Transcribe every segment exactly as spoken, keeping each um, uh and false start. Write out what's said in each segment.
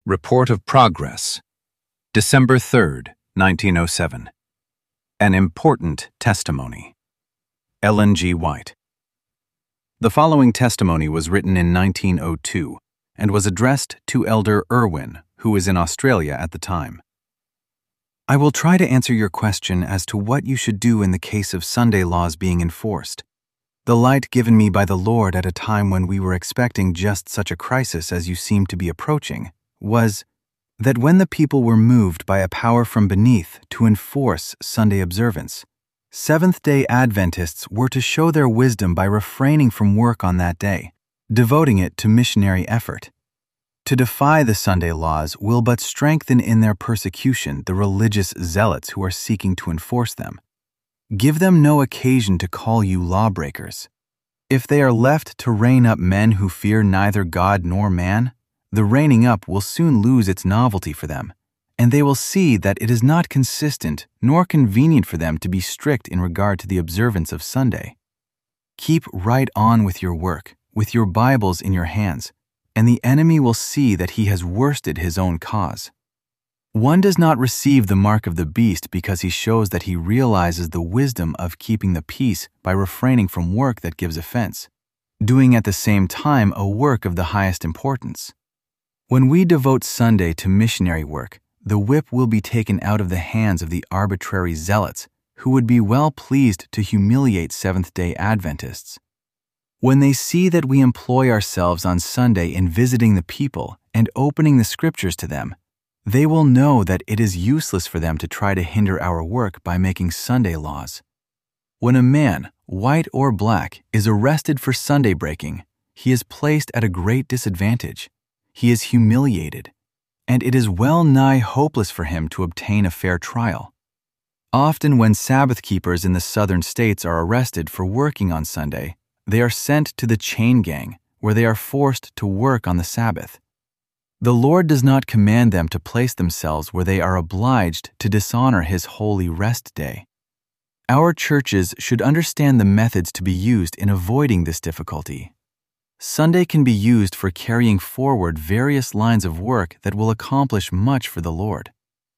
Report of Progress, December third, nineteen oh seven. An Important Testimony. Ellen G. White. The following testimony was written in nineteen oh two and was addressed to Elder Irwin, who was in Australia at the time. I will try to answer your question as to what you should do in the case of Sunday laws being enforced. The light given me by the Lord at a time when we were expecting just such a crisis as you seem to be approaching was that when the people were moved by a power from beneath to enforce Sunday observance, Seventh-day Adventists were to show their wisdom by refraining from work on that day, devoting it to missionary effort. To defy the Sunday laws will but strengthen in their persecution the religious zealots who are seeking to enforce them. Give them no occasion to call you lawbreakers. If they are left to rein up men who fear neither God nor man, the reining up will soon lose its novelty for them, and they will see that it is not consistent nor convenient for them to be strict in regard to the observance of Sunday. Keep right on with your work, with your Bibles in your hands, and the enemy will see that he has worsted his own cause. One does not receive the mark of the beast because he shows that he realizes the wisdom of keeping the peace by refraining from work that gives offense, doing at the same time a work of the highest importance. When we devote Sunday to missionary work, the whip will be taken out of the hands of the arbitrary zealots who would be well pleased to humiliate Seventh-day Adventists. When they see that we employ ourselves on Sunday in visiting the people and opening the scriptures to them, they will know that it is useless for them to try to hinder our work by making Sunday laws. When a man, white or black, is arrested for Sunday breaking, he is placed at a great disadvantage. He is humiliated, and it is well nigh hopeless for him to obtain a fair trial. Often when Sabbath keepers in the southern states are arrested for working on Sunday, they are sent to the chain gang, where they are forced to work on the Sabbath. The Lord does not command them to place themselves where they are obliged to dishonor His holy rest day. Our churches should understand the methods to be used in avoiding this difficulty. Sunday can be used for carrying forward various lines of work that will accomplish much for the Lord.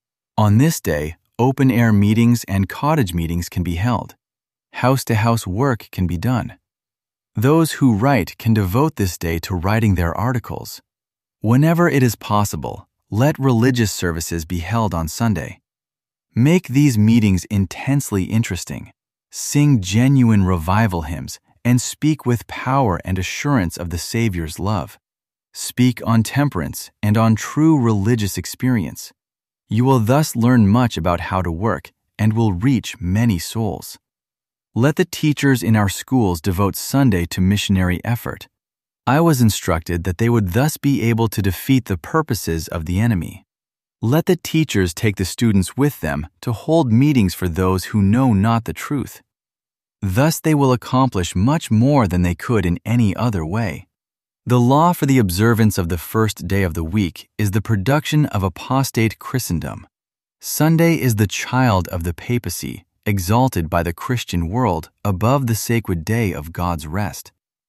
On this day, open-air meetings and cottage meetings can be held. House-to-house work can be done. Those who write can devote this day to writing their articles. Whenever it is possible, let religious services be held on Sunday. Make these meetings intensely interesting. Sing genuine revival hymns and speak with power and assurance of the Savior's love. Speak on temperance and on true religious experience. You will thus learn much about how to work and will reach many souls. Let the teachers in our schools devote Sunday to missionary effort. I was instructed that they would thus be able to defeat the purposes of the enemy. Let the teachers take the students with them to hold meetings for those who know not the truth. Thus they will accomplish much more than they could in any other way. The law for the observance of the first day of the week is the production of apostate Christendom. Sunday is the child of the papacy, exalted by the Christian world above the sacred day of God's rest.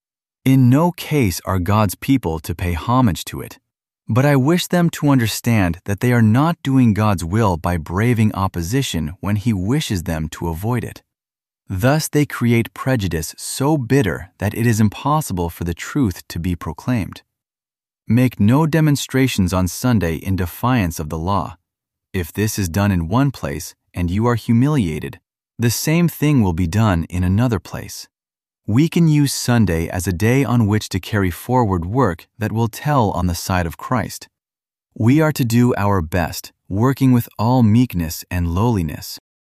In no case are God's people to pay homage to it, but I wish them to understand that they are not doing God's will by braving opposition when He wishes them to avoid it. Thus they create prejudice so bitter that it is impossible for the truth to be proclaimed. Make no demonstrations on Sunday in defiance of the law. If this is done in one place and you are humiliated, the same thing will be done in another place. We can use Sunday as a day on which to carry forward work that will tell on the side of Christ. We are to do our best, working with all meekness and lowliness,